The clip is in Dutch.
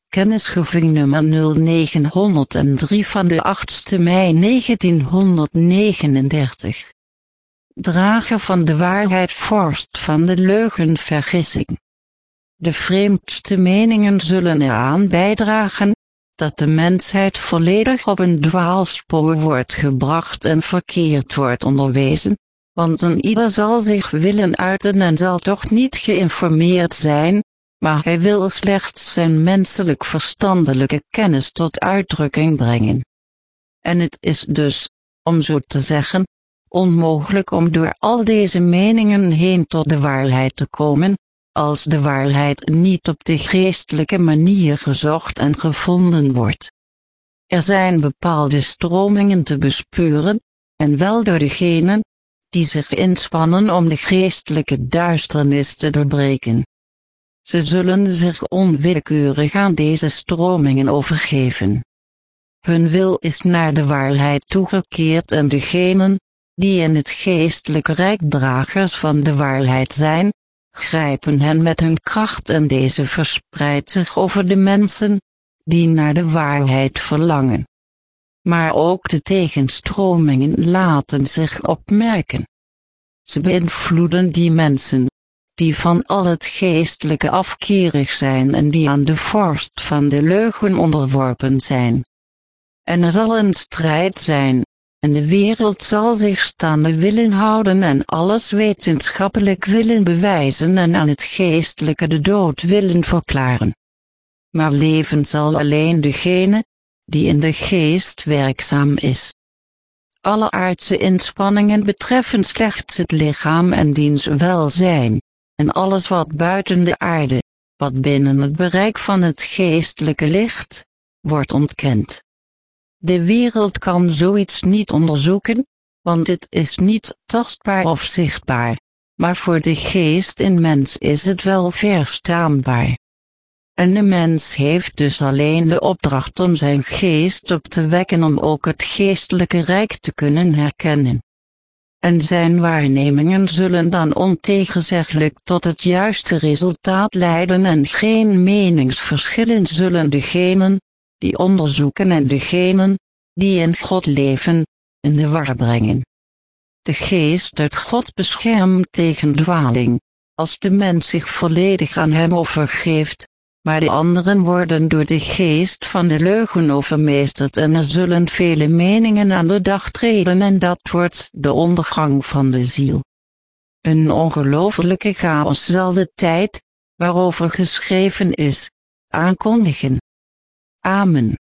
Kennisgeving nummer 0903 van de 8 mei 1939. Drager van de waarheid vorst van de leugen vergissing. De vreemdste meningen zullen eraan bijdragen dat de mensheid volledig op een dwaalspoor wordt gebracht en verkeerd wordt onderwezen, want een ieder zal zich willen uiten en zal toch niet geïnformeerd zijn, maar hij wil slechts zijn menselijk-verstandelijke kennis tot uitdrukking brengen. En het is dus, om zo te zeggen, onmogelijk om door al deze meningen heen tot de waarheid te komen, als de waarheid niet op de geestelijke manier gezocht en gevonden wordt. Er zijn bepaalde stromingen te bespeuren, en wel door degenen die zich inspannen om de geestelijke duisternis te doorbreken. Ze zullen zich onwillekeurig aan deze stromingen overgeven. Hun wil is naar de waarheid toegekeerd en degenen, die in het geestelijke rijk dragers van de waarheid zijn, grijpen hen met hun kracht en deze verspreidt zich over de mensen, die naar de waarheid verlangen. Maar ook de tegenstromingen laten zich opmerken. Ze beïnvloeden die mensen, die van al het geestelijke afkerig zijn en die aan de vorst van de leugen onderworpen zijn. En er zal een strijd zijn, en de wereld zal zich staande willen houden en alles wetenschappelijk willen bewijzen en aan het geestelijke de dood willen verklaren. Maar leven zal alleen degene, die in de geest werkzaam is. Alle aardse inspanningen betreffen slechts het lichaam en diens welzijn, en alles wat buiten de aarde, wat binnen het bereik van het geestelijke ligt, wordt ontkend. De wereld kan zoiets niet onderzoeken, want het is niet tastbaar of zichtbaar, maar voor de geest in mens is het wel verstaanbaar. En de mens heeft dus alleen de opdracht om zijn geest op te wekken om ook het geestelijke rijk te kunnen herkennen. En zijn waarnemingen zullen dan ontegenzeggelijk tot het juiste resultaat leiden en geen meningsverschillen zullen degenen, die onderzoeken en degenen, die in God leven, in de war brengen. De geest uit God beschermt tegen dwaling, als de mens zich volledig aan hem overgeeft, maar de anderen worden door de geest van de leugen overmeesterd en er zullen vele meningen aan de dag treden en dat wordt de ondergang van de ziel. Een ongelooflijke chaos zal de tijd, waarover geschreven is, aankondigen. Amen.